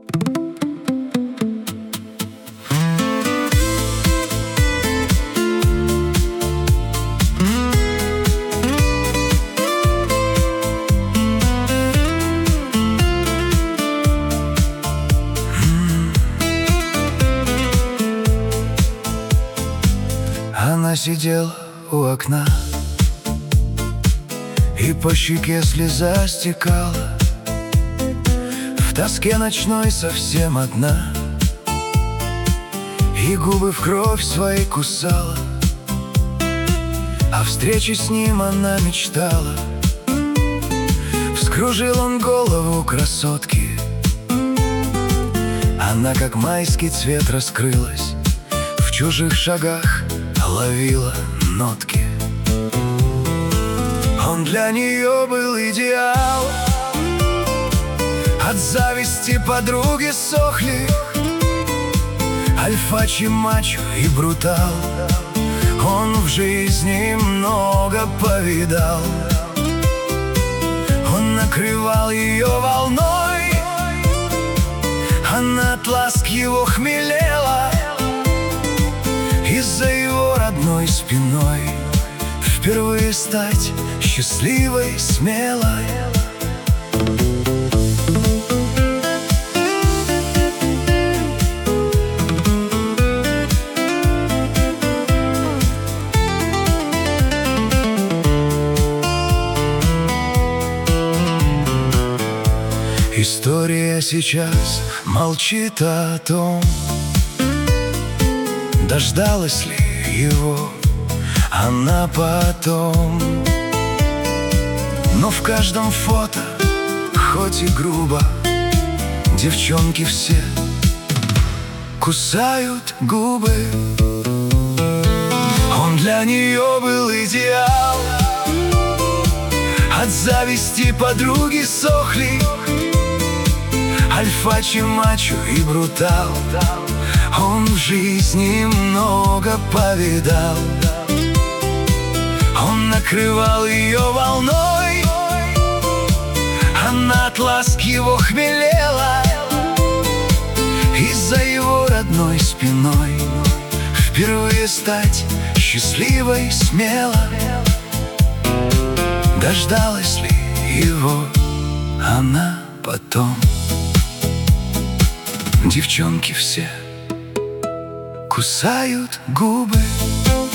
Она сидела у окна, и по щеке слеза стекала. В тоске ночной совсем одна, и губы в кровь свои кусала. О встрече с ним она мечтала. Вскружил он голову красотки, она как майский цвет раскрылась, в чужих шагах ловила нотки. Он для нее был идеал, от зависти подруги сохли. Альфа, мачо и брутал, он в жизни много повидал. Он накрывал ее волной, она от ласк его хмелела. И за его родной спиной впервые стать счастливой, смелой. История сейчас молчит о том, дождалась ли его она потом. Но в каждом фото, хоть и грубо, девчонки все кусают губы. Он для нее был идеал, от зависти подруги сохли. Альфа, мачо и брутал, он в жизни много повидал. Он накрывал ее волной, она от ласк его хмелела. И за его родной спиной впервые стать счастливой, смело. Дождалась ли его она потом? Девчонки все кусают губы.